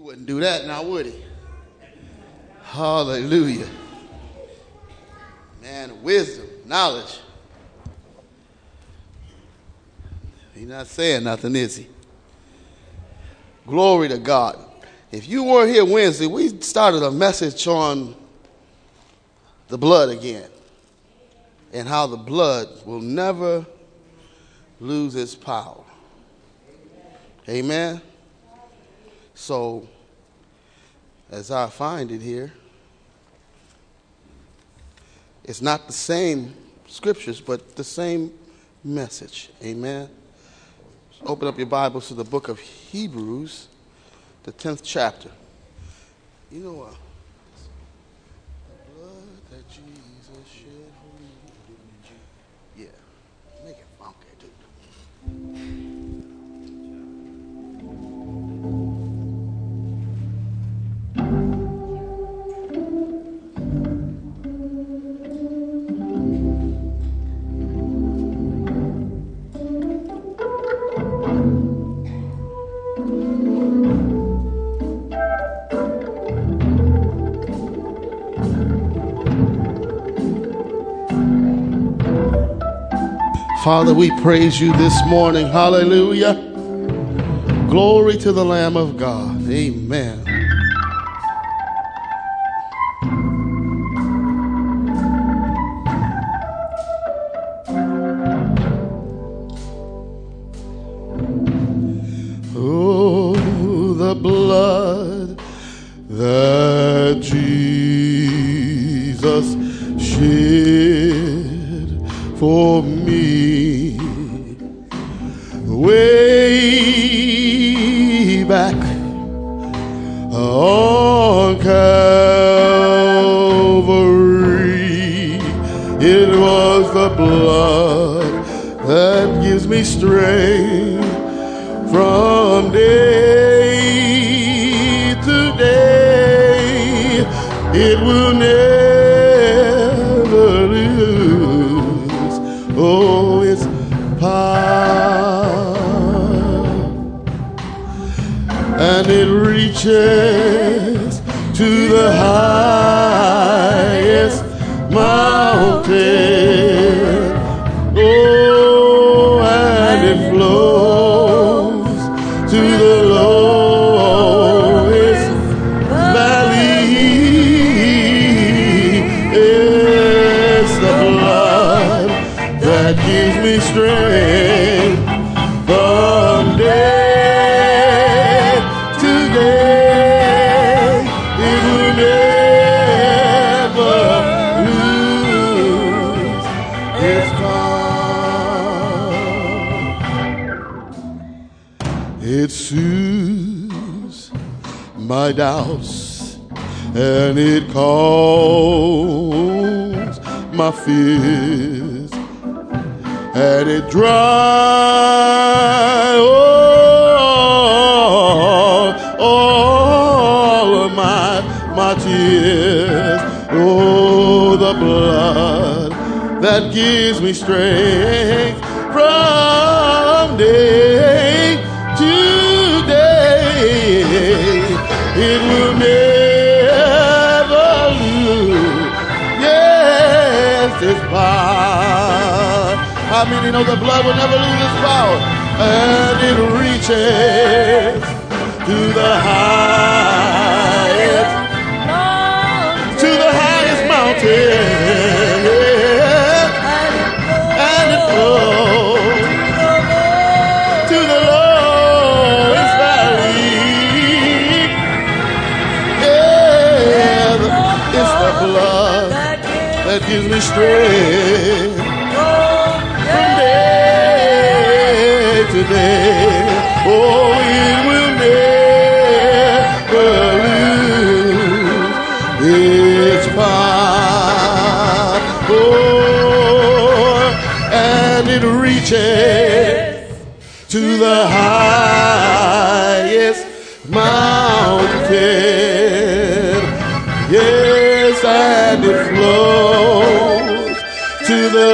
wouldn't do that now, would he? Hallelujah. Man, wisdom, knowledge. He's not saying nothing, is he? Glory to God. If you weren't here Wednesday, we started a message on the blood again and how the blood will never lose its power. Amen. So, as I find it here, it's not the same scriptures, but the same message. Amen. Open up your Bibles to the book of Hebrews, the 10th chapter. You know what? The blood that Jesus shed for me. Yeah. Make it funky, dude. Father, we praise you this morning. Hallelujah. Glory to the Lamb of God. Amen. Oh, the blood that Jesus shed for me. Way back on Calvary, it was the blood that gives me strength from day to day. It will never lose, oh, its power. And it reaches to the highest mountain. Oh, and it flows to the lowest valley. It's the blood that gives me strength from day. It soothes my doubts and it calms my fears and it dries all of my tears. Oh, the blood that gives me strength from day to day. It will never lose, yes, its power. How many know the blood will never lose its power? And it reaches to the highest mountain, and it flows to the lowest valley. Yeah, it's the blood that gives me strength from day to day. Oh, it will never lose its power. Oh, and it reaches to the highest mountain. Yes, and it flows to the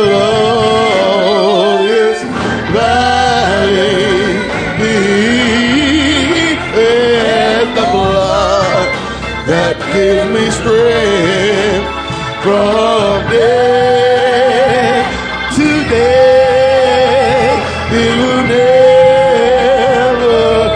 lowest valley. Let the blood gives me strength from day to day. It will never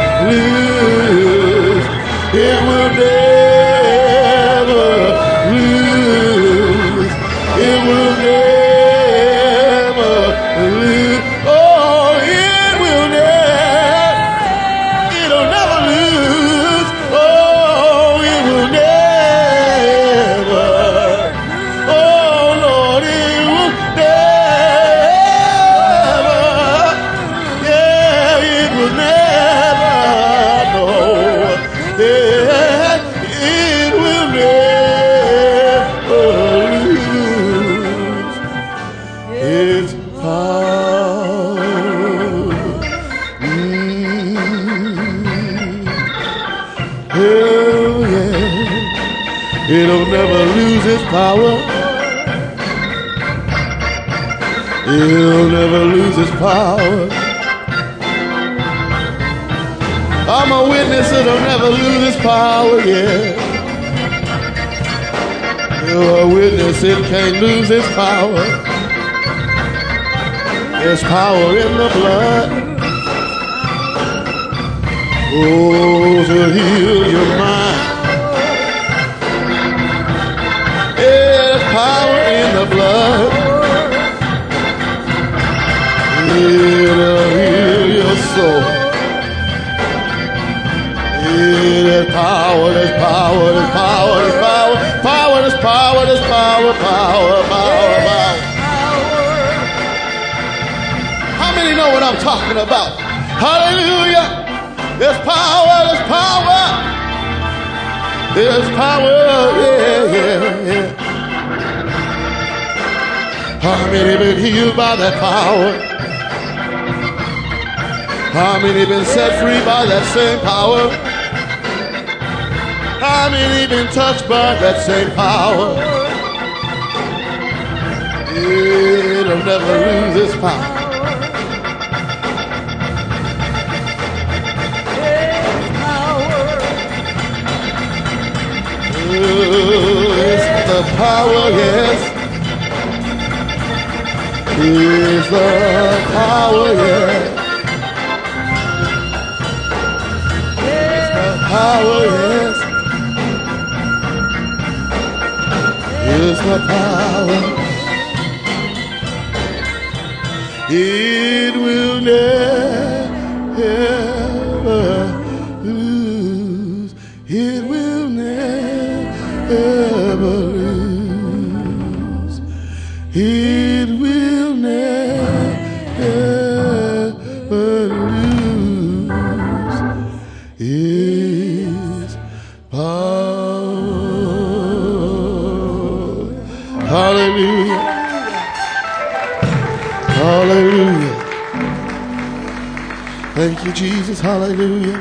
lose. It will never lose. It will never lose. Oh, it will never. It'll never lose. Oh, it will never. Oh, Lord, it will never. Yeah, it will never. No. Yeah, it will never lose its power. Oh, yeah. It'll never lose its power. It'll never lose its power. I'm a witness, it'll never lose its power, yeah. You're a witness, it can't lose its power. There's power in the blood. Oh, to heal your mind. There's power in the blood. It'll heal your soul. There's power, there's power, there's power, there's power, power, there's power, there's power, power, power, power. How many know what I'm talking about? Hallelujah. There's power, there's power. There's power, yeah, yeah, yeah. How many been healed by that power? How many been set free by that same power? How many been touched by that same power? It'll never lose its power. It's the power, yes. It's the power, yes. It's the power, yes. It's the power. It will never lose. It will never lose. It will never lose its power. Hallelujah. Hallelujah. Thank you, Jesus. Hallelujah.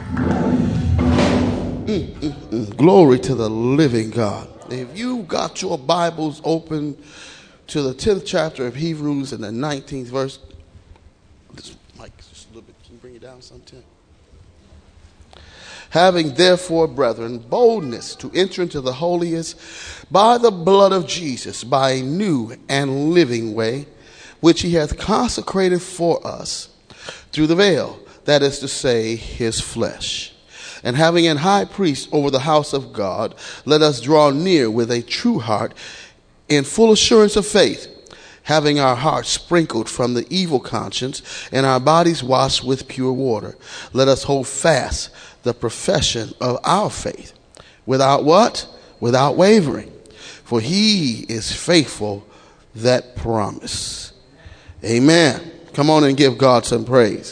Glory to the living God. If you got your Bibles open to the 10th chapter of Hebrews and the 19th verse. This mic just a little bit. Can you bring it down some, Tim? Having therefore, brethren, boldness to enter into the holiest by the blood of Jesus, by a new and living way, which he hath consecrated for us through the veil, that is to say, his flesh. And having an high priest over the house of God, let us draw near with a true heart in full assurance of faith, having our hearts sprinkled from the evil conscience and our bodies washed with pure water. Let us hold fast the profession of our faith without what? Without wavering. For he is faithful that promise. Amen. Come on and give God some praise.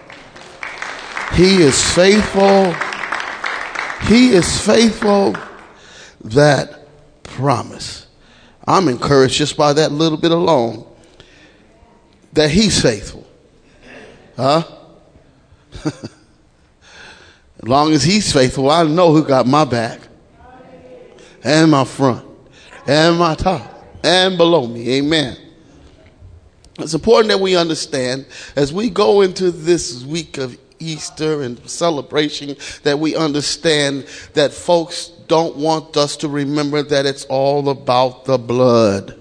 He is faithful. He is faithful that promise. I'm encouraged just by that little bit alone that he's faithful. Huh? As long as he's faithful, I know who got my back and my front and my top and below me. Amen. It's important that we understand as we go into this week of Easter and celebration that we understand that folks don't want us to remember that it's all about the blood.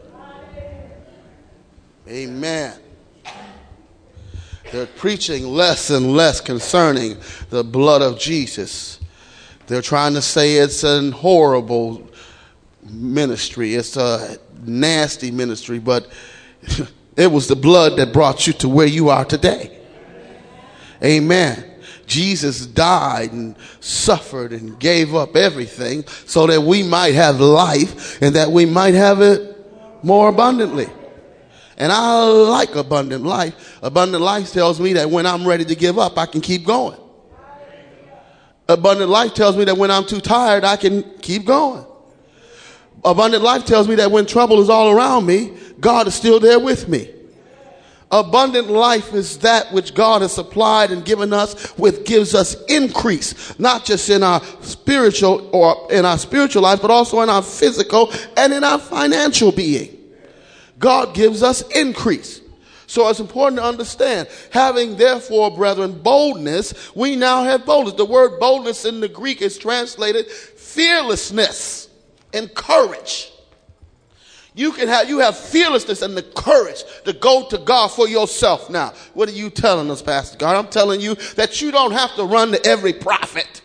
Amen. They're preaching less and less concerning the blood of Jesus. They're trying to say it's a horrible ministry. It's a nasty ministry, but it was the blood that brought you to where you are today. Amen. Jesus died and suffered and gave up everything so that we might have life and that we might have it more abundantly. And I like abundant life. Abundant life tells me that when I'm ready to give up, I can keep going. Abundant life tells me that when I'm too tired, I can keep going. Abundant life tells me that when trouble is all around me, God is still there with me. Abundant life is that which God has supplied and given us, which gives us increase, not just in our spiritual life, but also in our physical and in our financial being. God gives us increase. So it's important to understand, having therefore, brethren, boldness, we now have boldness. The word boldness in the Greek is translated fearlessness and courage. You have fearlessness and the courage to go to God for yourself. Now, what are you telling us, Pastor God? I'm telling you that you don't have to run to every prophet.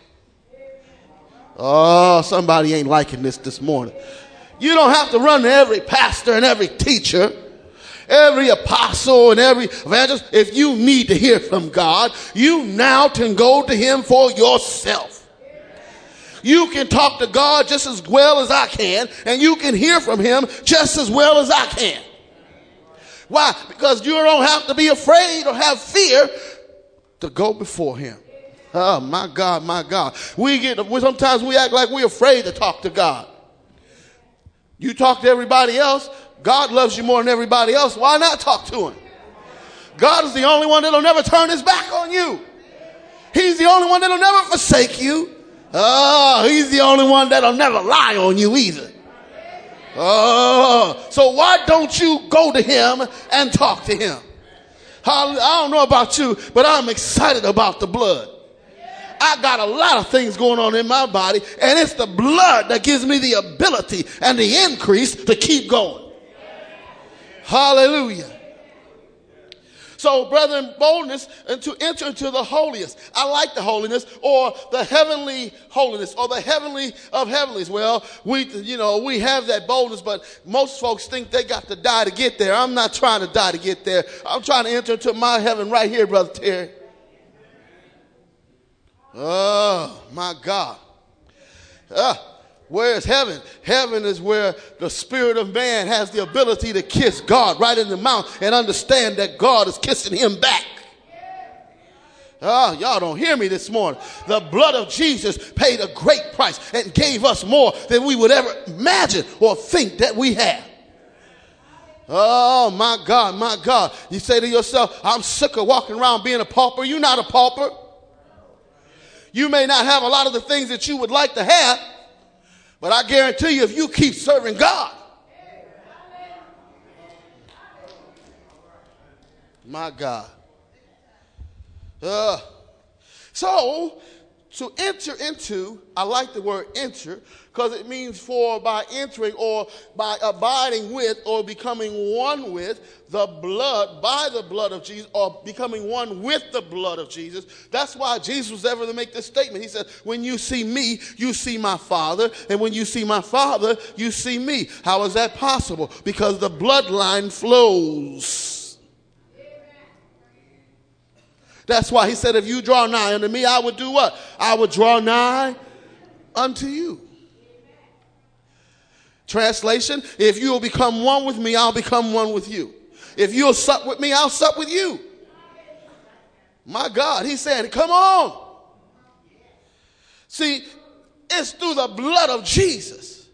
Oh, somebody ain't liking this morning. You don't have to run to every pastor and every teacher, every apostle and every evangelist. If you need to hear from God, you now can go to him for yourself. You can talk to God just as well as I can, and you can hear from him just as well as I can. Why? Because you don't have to be afraid or have fear to go before him. Oh, my God, my God. Sometimes we act like we're afraid to talk to God. You talk to everybody else. God loves you more than everybody else. Why not talk to him? God is the only one that'll never turn his back on you. He's the only one that'll never forsake you. Oh, he's the only one that'll never lie on you either. Oh, so why don't you go to him and talk to him? I don't know about you, but I'm excited about the blood. I got a lot of things going on in my body, and it's the blood that gives me the ability and the increase to keep going. Hallelujah. So, brethren, boldness and to enter into the holiest. I like the holiness, or the heavenly holiness, or the heavenly of heavenlies. Well, we have that boldness, but most folks think they got to die to get there. I'm not trying to die to get there. I'm trying to enter into my heaven right here, Brother Terry. Oh, my God. Where is heaven? Heaven is where the spirit of man has the ability to kiss God right in the mouth and understand that God is kissing him back. Oh, y'all don't hear me this morning. The blood of Jesus paid a great price and gave us more than we would ever imagine or think that we have. Oh, my God, my God. You say to yourself, I'm sick of walking around being a pauper. You're not a pauper. You may not have a lot of the things that you would like to have, but I guarantee you, if you keep serving God, my God. So, to enter into, I like the word enter, because it means by entering or by abiding with or becoming one with the blood, by the blood of Jesus, or becoming one with the blood of Jesus. That's why Jesus was ever to make this statement. He said, when you see me, you see my Father, and when you see my Father, you see me. How is that possible? Because the bloodline flows. That's why he said, if you draw nigh unto me, I would do what? I would draw nigh unto you. Translation, if you will become one with me, I'll become one with you. If you'll sup with me, I'll sup with you. My God, he's saying, come on. See, it's through the blood of Jesus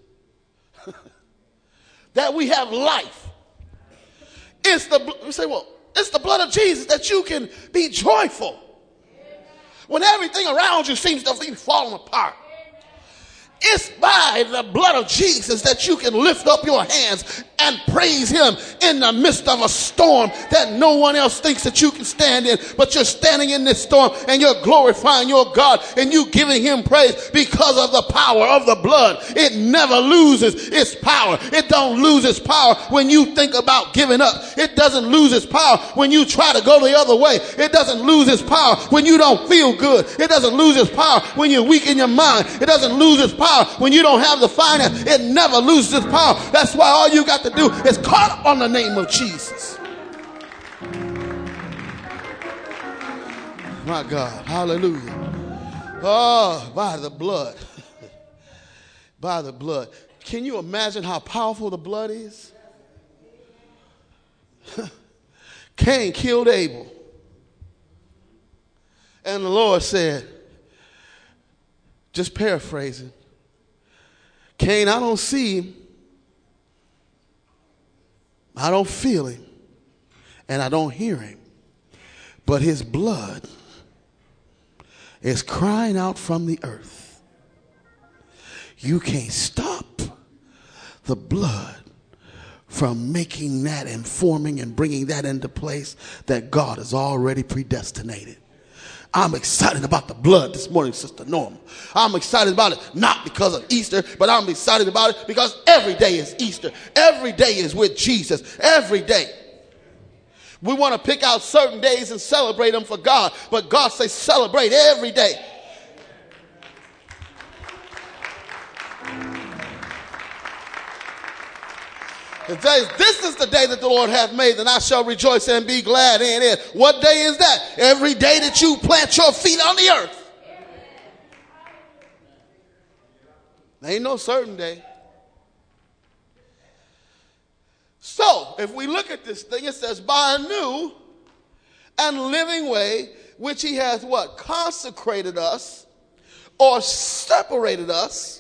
that we have life. You say, well, it's the blood of Jesus that you can be joyful when everything around you seems to be falling apart. It's by the blood of Jesus that you can lift up your hands and praise him in the midst of a storm that no one else thinks that you can stand in. But you're standing in this storm and you're glorifying your God and you giving him praise because of the power of the blood. It never loses its power. It don't lose its power when you think about giving up. It doesn't lose its power when you try to go the other way. It doesn't lose its power when you don't feel good. It doesn't lose its power when you're weak in your mind. It doesn't lose its power when you don't have the finance. It never loses its power. That's why all you got to do is call on the name of Jesus. My God, hallelujah. Oh, by the blood. By the blood. Can you imagine how powerful the blood is? Cain killed Abel. And the Lord said, just paraphrasing, Cain, I don't see him, I don't feel him, and I don't hear him, but his blood is crying out from the earth. You can't stop the blood from making that and forming and bringing that into place that God has already predestinated. I'm excited about the blood this morning, Sister Norma. I'm excited about it not because of Easter, but I'm excited about it because every day is Easter. Every day is with Jesus. Every day. We want to pick out certain days and celebrate them for God, but God says celebrate every day. It says, this is the day that the Lord hath made, and I shall rejoice and be glad in it. What day is that? Every day that you plant your feet on the earth. There ain't no certain day. So, if we look at this thing, it says, by a new and living way, which he hath what? Consecrated us or separated us.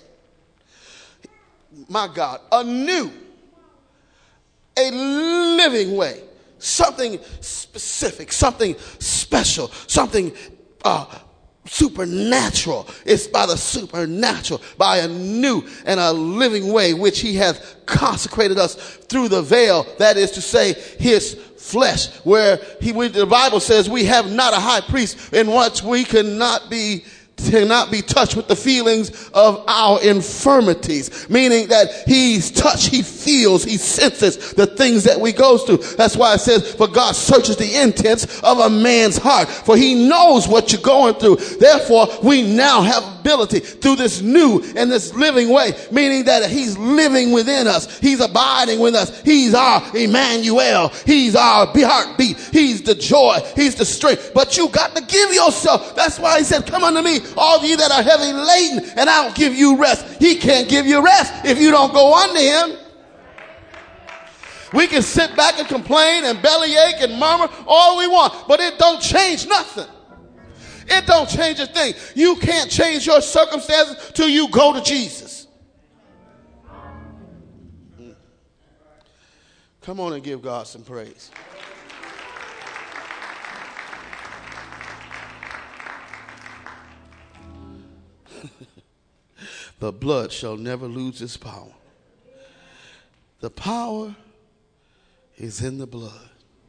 My God, a new. A living way, something specific, something special, something supernatural. It's by the supernatural, by a new and a living way, which he hath consecrated us through the veil, that is to say, his flesh, where the Bible says we have not a high priest in which we cannot be touched with the feelings of our infirmities, meaning that he's touched, he feels, he senses the things that we go through. That's why it says, for God searches the intents of a man's heart, for he knows what you're going through. Therefore, we now have ability through this new and this living way, meaning that he's living within us. He's abiding with us. He's our Emmanuel. He's our heartbeat. He's the joy. He's the strength. But you got to give yourself. That's why he said, come unto me, all of you that are heavy laden, and I'll give you rest. He can't give you rest if you don't go unto him. We can sit back and complain and bellyache and murmur all we want, but it don't change nothing. It don't change a thing. You can't change your circumstances till you go to Jesus. Come on and give God some praise. The blood shall never lose its power. The power is in the blood.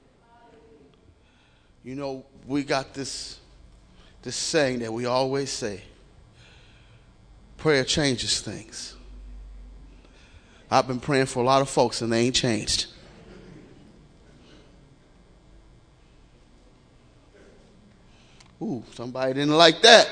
You know, we got this saying that we always say, prayer changes things. I've been praying for a lot of folks and they ain't changed. Ooh, somebody didn't like that.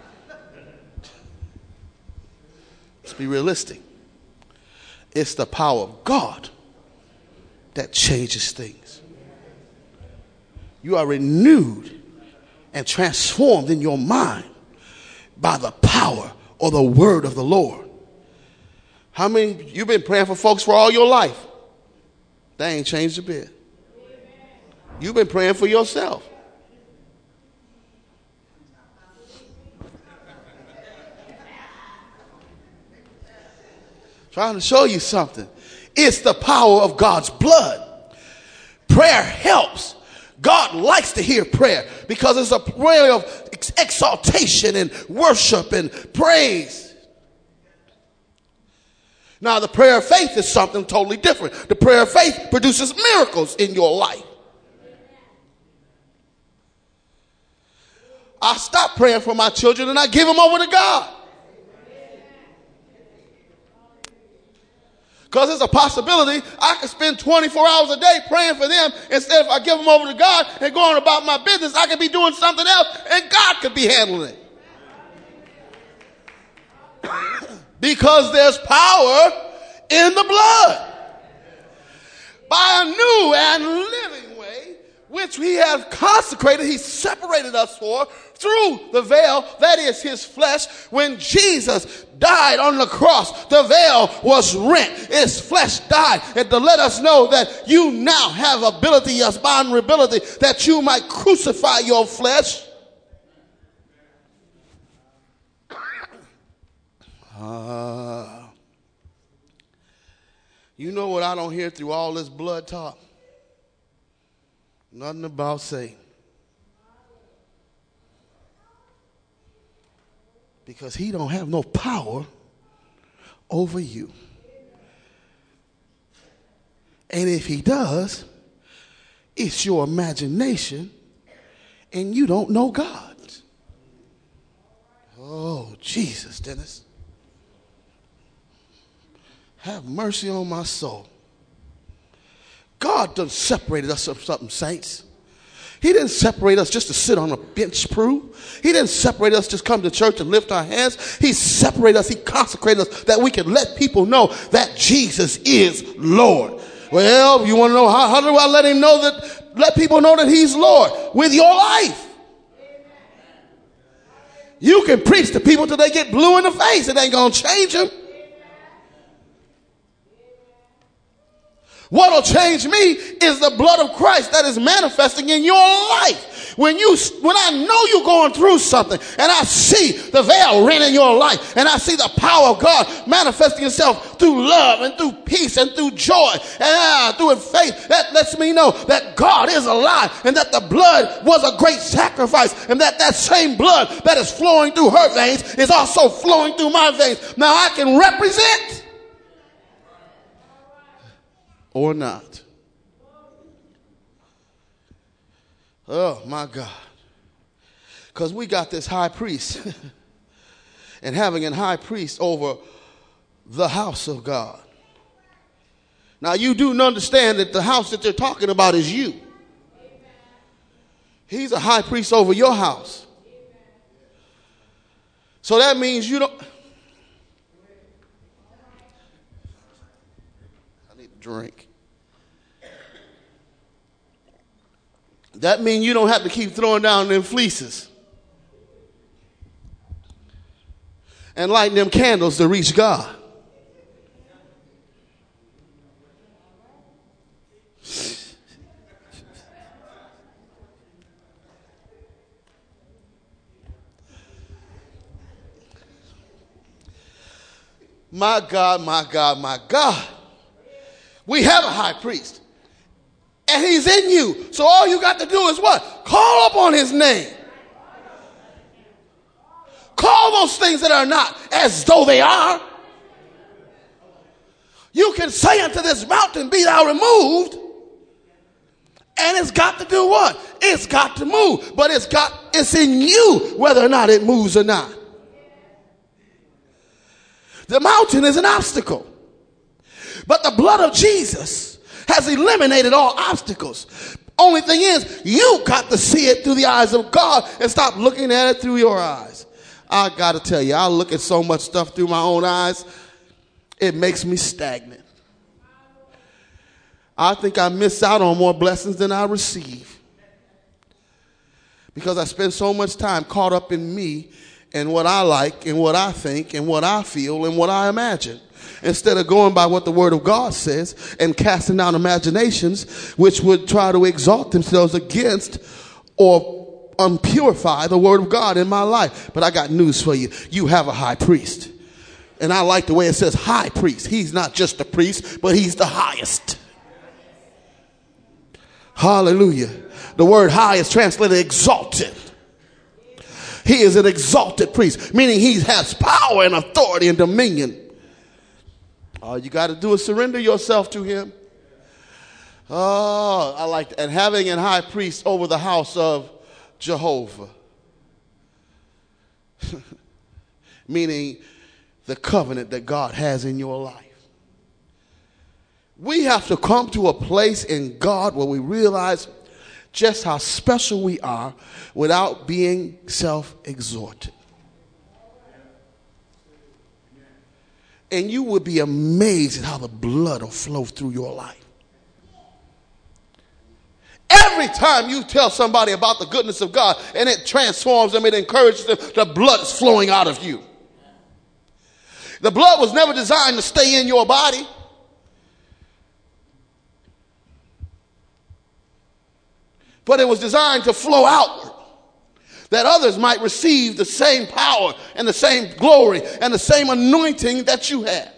Let's be realistic. It's the power of God that changes things. You are renewed and transformed in your mind by the power or the word of the Lord. How many, you've been praying for folks for all your life? They ain't changed a bit. You've been praying for yourself. Trying to show you something. It's the power of God's blood. Prayer helps. God likes to hear prayer because it's a prayer of exaltation and worship and praise. Now, the prayer of faith is something totally different. The prayer of faith produces miracles in your life. I stop praying for my children and I give them over to God. Because there's a possibility I could spend 24 hours a day praying for them. Instead, if I give them over to God and go on about my business, I could be doing something else and God could be handling it. Because there's power in the blood. By a new and living way, which he has consecrated, he separated us for through the veil, that is his flesh. When Jesus died on the cross, the veil was rent. His flesh died. And to let us know that you now have ability, yes, vulnerability, that you might crucify your flesh. You know what I don't hear through all this blood talk? Nothing about Satan. Because he don't have no power over you. And if he does, it's your imagination and you don't know God. Oh, Jesus, Dennis. Have mercy on my soul. God done separated us from something, saints. He didn't separate us just to sit on a bench prove. He didn't separate us just come to church and lift our hands. He separated us. He consecrated us that we can let people know that Jesus is Lord. Well, you want to know how do I let him know that? Let people know that he's Lord with your life. You can preach to people till they get blue in the face. It ain't going to change them. What will change me is the blood of Christ that is manifesting in your life. When I know you're going through something and I see the veil rent in your life and I see the power of God manifesting itself through love and through peace and through joy and through faith, that lets me know that God is alive and that the blood was a great sacrifice and that same blood that is flowing through her veins is also flowing through my veins. Now I can represent or not. Oh, my God. Because we got this high priest. And having a high priest over the house of God. Now, you do understand that the house that they're talking about is you. He's a high priest over your house. So that means you don't... drink. That means you don't have to keep throwing down them fleeces and lighting them candles to reach God. My God, my God, my God. We have a high priest. And he's in you. So all you got to do is what? Call upon his name. Call those things that are not as though they are. You can say unto this mountain, be thou removed. And it's got to do what? It's got to move. But it's in you whether or not it moves or not. The mountain is an obstacle. But the blood of Jesus has eliminated all obstacles. Only thing is, you got to see it through the eyes of God and stop looking at it through your eyes. I got to tell you, I look at so much stuff through my own eyes, it makes me stagnant. I think I miss out on more blessings than I receive. Because I spend so much time caught up in me and what I like and what I think and what I feel and what I imagine. Instead of going by what the word of God says and casting down imaginations which would try to exalt themselves against or unpurify the word of God in my life. But I got news for you. You have a high priest. And I like the way it says high priest. He's not just a priest, but he's the highest. Hallelujah. The word high is translated exalted. He is an exalted priest, meaning he has power and authority and dominion. All you got to do is surrender yourself to him. Oh, I like that. And having an high priest over the house of Jehovah. Meaning the covenant that God has in your life. We have to come to a place in God where we realize just how special we are without being self-exalted. And you would be amazed at how the blood will flow through your life. Every time you tell somebody about the goodness of God and it transforms them, it encourages them, the blood is flowing out of you. The blood was never designed to stay in your body. But it was designed to flow outward, that others might receive the same power and the same glory and the same anointing that you have.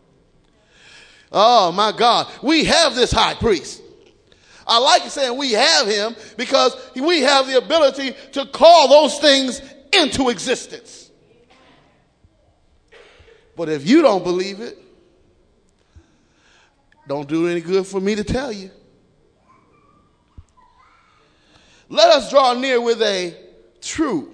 Oh my God, we have this high priest. I like saying we have him because we have the ability to call those things into existence. But if you don't believe it, don't do any good for me to tell you. Let us draw near with a true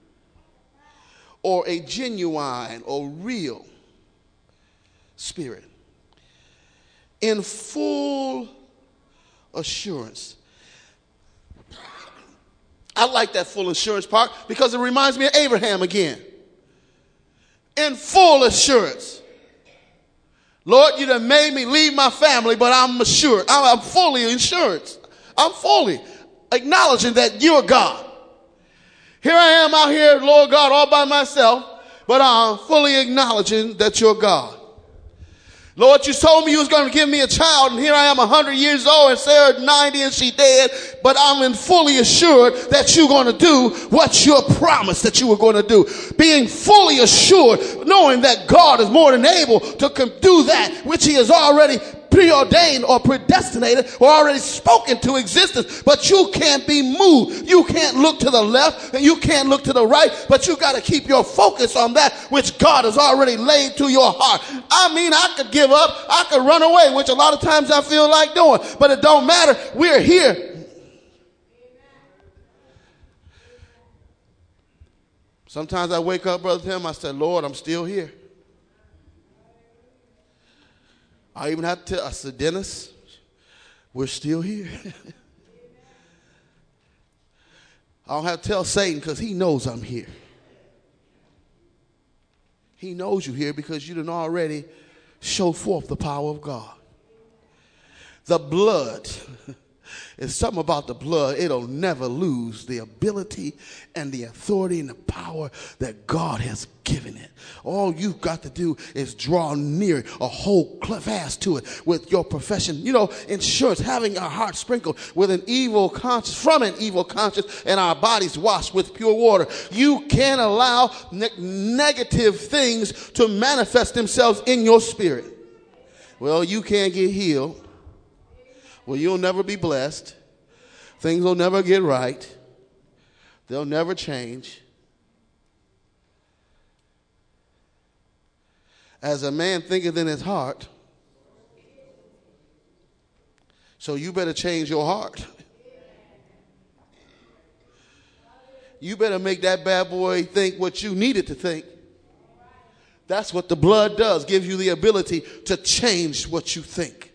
or a genuine or real spirit in full assurance. I like that full assurance part because it reminds me of Abraham again. In full assurance. Lord, you done made me leave my family, but I'm assured. I'm fully assured. I'm fully acknowledging that you're God. Here I am out here, Lord God, all by myself, but I'm fully acknowledging that you're God. Lord, you told me you was going to give me a child, and here I am 100 years old, and Sarah 90 and she dead, but I'm fully assured that you're going to do what you promised that you were going to do. Being fully assured, knowing that God is more than able to do that which he has already preordained or predestinated or already spoken to existence. But you can't be moved. You can't look to the left and you can't look to the right, but you got to keep your focus on that which God has already laid to your heart. I mean, I could give up. I could run away, which a lot of times I feel like doing, but it don't matter. We're here. Sometimes I wake up, Brother Tim, I said, Lord, I'm still here. I even have to tell, I said, Dennis, we're still here. I don't have to tell Satan because he knows I'm here. He knows you're here because you done already show forth the power of God. The blood, it's something about the blood, it'll never lose the ability and the authority and the power that God has given it. All you've got to do is draw near or hold fast to it with your profession. You know, insurance, having our heart sprinkled with an evil conscience, from an evil conscience, and our bodies washed with pure water. You can't allow negative things to manifest themselves in your spirit. Well, you can't get healed. Well, you'll never be blessed. Things will never get right. They'll never change. As a man thinketh in his heart, so you better change your heart. You better make that bad boy think what you needed to think. That's what the blood does, gives you the ability to change what you think.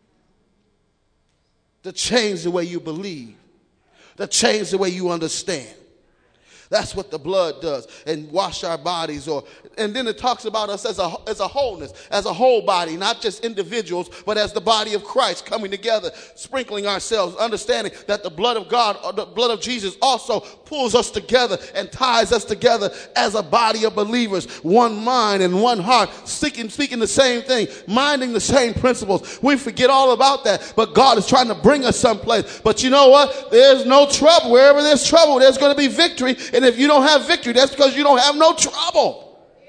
To change the way you believe. To change the way you understand. That's what the blood does. And wash our bodies. And then it talks about us as a wholeness, as a whole body, not just individuals, but as the body of Christ coming together, sprinkling ourselves, understanding that the blood of God, or the blood of Jesus also pulls us together and ties us together as a body of believers. One mind and one heart, speaking the same thing, minding the same principles. We forget all about that, but God is trying to bring us someplace. But you know what? There's no trouble. Wherever there's trouble, there's going to be victory. And if you don't have victory, that's because you don't have no trouble.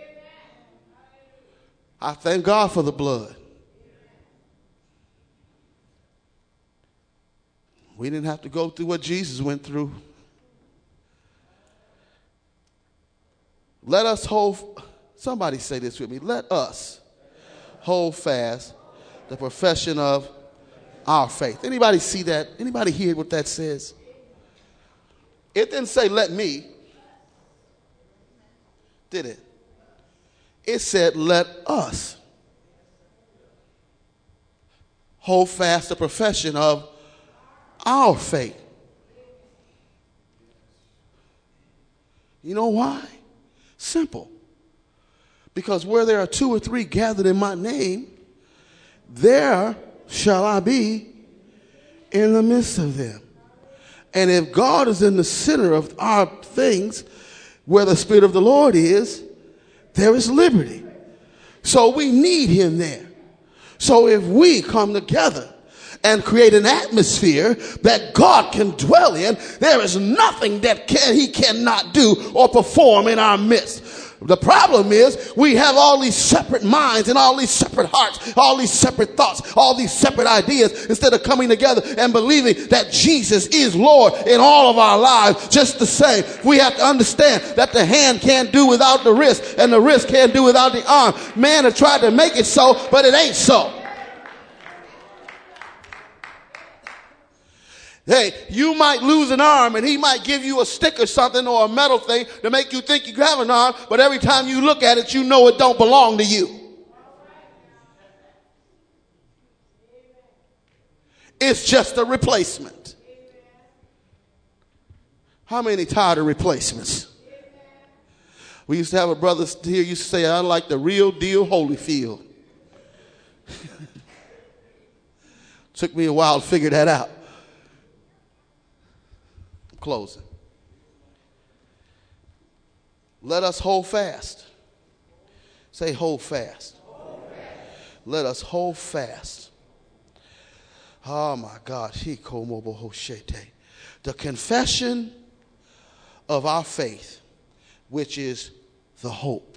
I thank God for the blood. We didn't have to go through what Jesus went through. Let us hold, somebody say this with me, let us hold fast the profession of our faith. Anybody see that? Anybody hear what that says? It didn't say let me, did it? It said let us hold fast the profession of our faith. You know why? Simple. Because where there are two or three gathered in my name, there shall I be in the midst of them. And if God is in the center of our things, where the Spirit of the Lord is, there is liberty. So we need him there. So if we come together and create an atmosphere that God can dwell in, there is nothing that he cannot do or perform in our midst. The problem is we have all these separate minds and all these separate hearts, all these separate thoughts, all these separate ideas, instead of coming together and believing that Jesus is Lord in all of our lives. Just the same, we have to understand that the hand can't do without the wrist and the wrist can't do without the arm. Man has tried to make it so, but it ain't so. Hey, you might lose an arm and he might give you a stick or something or a metal thing to make you think you have an arm, but every time you look at it, you know it don't belong to you. It's just a replacement. How many tired of replacements? We used to have a brother here used to say, I like the real deal Holyfield. Took me a while to figure that out. Closing. Let us hold fast. Say hold fast. Hold fast. Let us hold fast. Oh my God. The confession of our faith, which is the hope.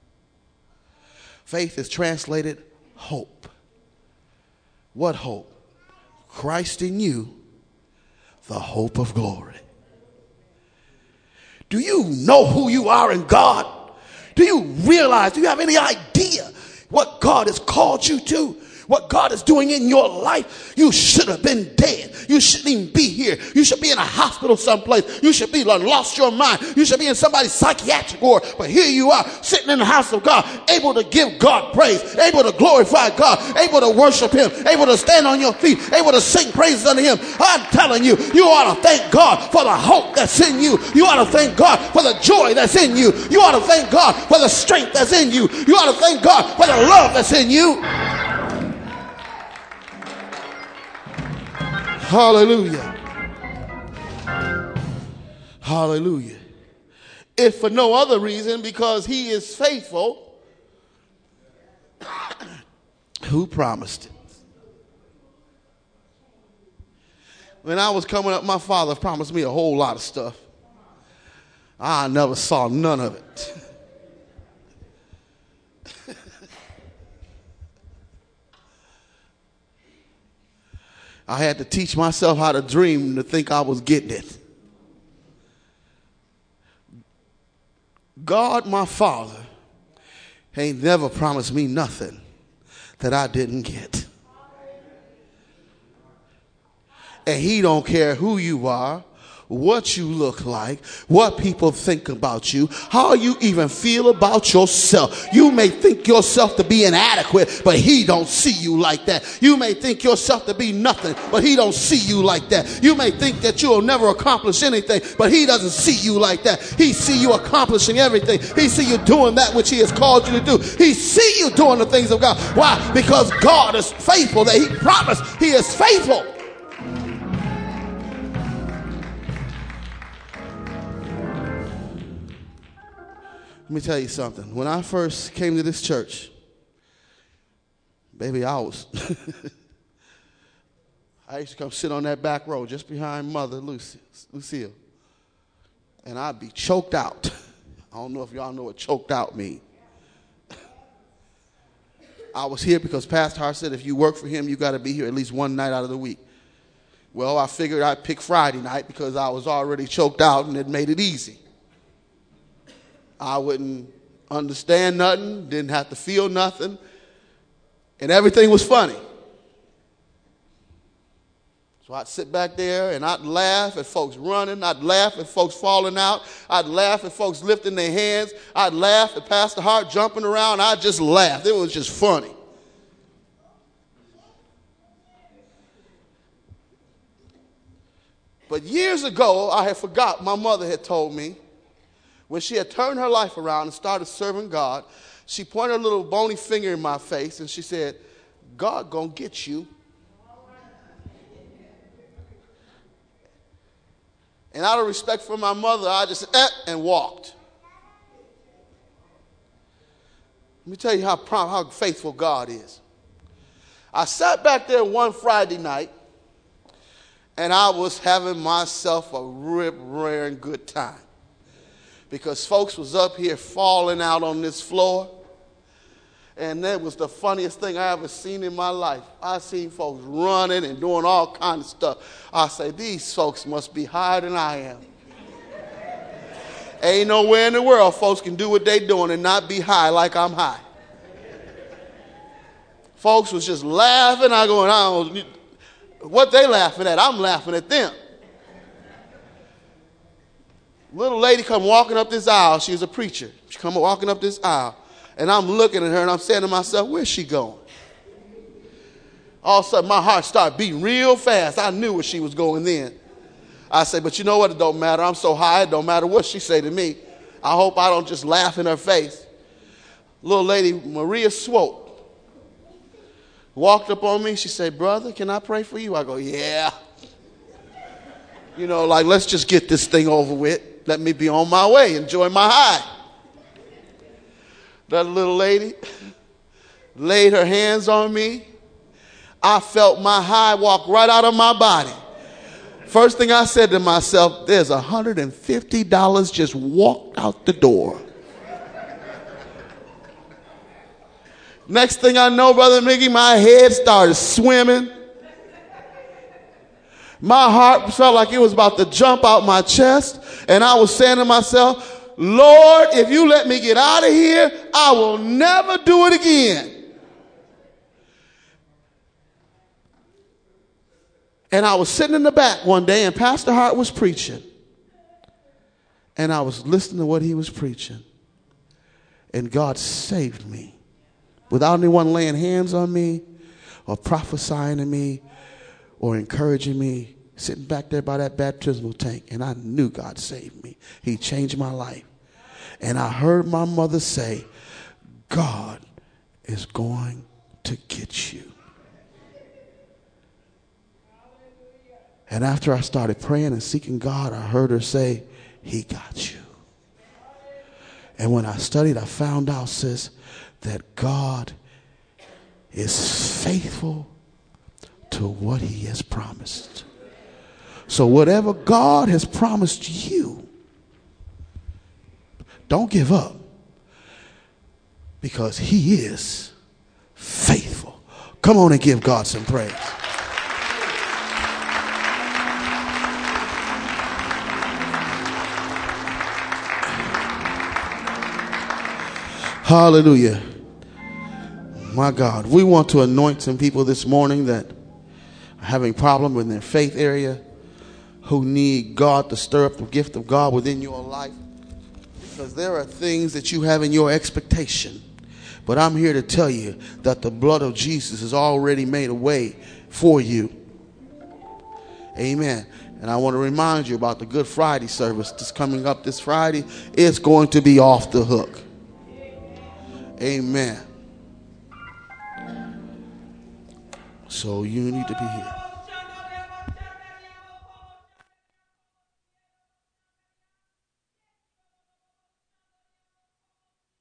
Faith is translated hope. What hope? Christ in you, the hope of glory. Do you know who you are in God? Do you realize, do you have any idea what God has called you to? What God is doing in your life? You should have been dead. You shouldn't even be here. You should be in a hospital someplace. You should be lost your mind. You should be in somebody's psychiatric ward. But here you are, sitting in the house of God, able to give God praise, able to glorify God, able to worship him, able to stand on your feet, able to sing praises unto him. I'm telling you, you ought to thank God for the hope that's in you. You ought to thank God for the joy that's in you. You ought to thank God for the strength that's in you. You ought to thank God for the love that's in you. Hallelujah. Hallelujah. If for no other reason, because he is faithful, who promised it? When I was coming up, my father promised me a whole lot of stuff. I never saw none of it. I had to teach myself how to dream to think I was getting it. God, my Father, ain't never promised me nothing that I didn't get. And he don't care who you are, what you look like, what people think about you, how you even feel about yourself. You may think yourself to be inadequate, but he don't see you like that. You may think yourself to be nothing, but he don't see you like that. You may think that you'll never accomplish anything, but he doesn't see you like that. He see you accomplishing everything. He see you doing that which he has called you to do. He see you doing the things of God. Why? Because God is faithful. That he promised, he is faithful. Let me tell you something. When I first came to this church, baby, I used to come sit on that back row just behind Mother Lucille. And I'd be choked out. I don't know if y'all know what choked out means. I was here because Pastor Hart said if you work for him, you got to be here at least one night out of the week. Well, I figured I'd pick Friday night because I was already choked out and it made it easy. I wouldn't understand nothing, didn't have to feel nothing. And everything was funny. So I'd sit back there and I'd laugh at folks running. I'd laugh at folks falling out. I'd laugh at folks lifting their hands. I'd laugh at Pastor Hart jumping around. I'd just laugh. It was just funny. But years ago, I had forgot, my mother had told me, when she had turned her life around and started serving God, she pointed her little bony finger in my face and she said, God gonna get you. And out of respect for my mother, I just and walked. Let me tell you how faithful God is. I sat back there one Friday night, and I was having myself a rip-roaring good time. Because folks was up here falling out on this floor. And that was the funniest thing I ever seen in my life. I seen folks running and doing all kinds of stuff. I say, these folks must be higher than I am. Ain't nowhere in the world folks can do what they doing and not be high like I'm high. Folks was just laughing. I going, what they laughing at? I'm laughing at them. Little lady come walking up this aisle. She was a preacher. She come walking up this aisle. And I'm looking at her and I'm saying to myself, where's she going? All of a sudden my heart started beating real fast. I knew where she was going then. I said, but you know what? It don't matter. I'm so high, it don't matter what she say to me. I hope I don't just laugh in her face. Little lady, Maria Swope, walked up on me. She said, brother, can I pray for you? I go, yeah. You know, like, let's just get this thing over with. Let me be on my way, enjoy my high. That little lady laid her hands on me. I felt my high walk right out of my body. First thing I said to myself, there's $150 just walked out the door. Next thing I know, Brother Mickey, my head started swimming. My heart felt like it was about to jump out my chest. And I was saying to myself, Lord, if you let me get out of here, I will never do it again. And I was sitting in the back one day and Pastor Hart was preaching. And I was listening to what he was preaching. And God saved me. Without anyone laying hands on me or prophesying to me or encouraging me, sitting back there by that baptismal tank. And I knew God saved me. He changed my life. And I heard my mother say, God is going to get you. And after I started praying and seeking God, I heard her say, he got you. And when I studied, I found out, sis, that God is faithful to what he has promised. So whatever God has promised you, don't give up, because he is faithful. Come on and give God some praise. Hallelujah. My God, we want to anoint some people this morning that are having problems in their faith area, who need God to stir up the gift of God within your life. Because there are things that you have in your expectation. But I'm here to tell you that the blood of Jesus has already made a way for you. Amen. And I want to remind you about the Good Friday service that's coming up this Friday. It's going to be off the hook. Amen. So you need to be here.